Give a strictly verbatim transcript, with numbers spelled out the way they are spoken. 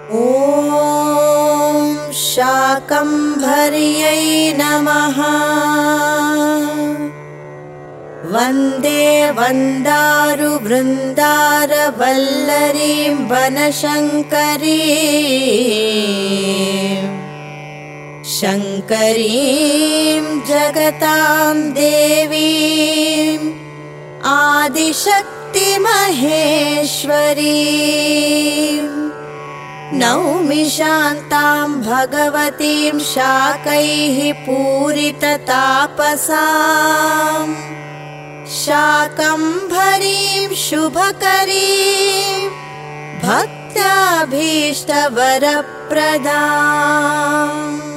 ॐ शाकम्भर्यै नमः। वन्दे वन्दारुवृन्दारवल्लरीं वनशङ्करीं शङ्करीं जगतां देवीं आदिशक्तिमहेश्वरीं। नौमि शान्तां भगवतीं शाकैः पूरिततापसाम् शाकम्भरीं शुभकरीं भक्त्याभीष्टवरप्रदाम्।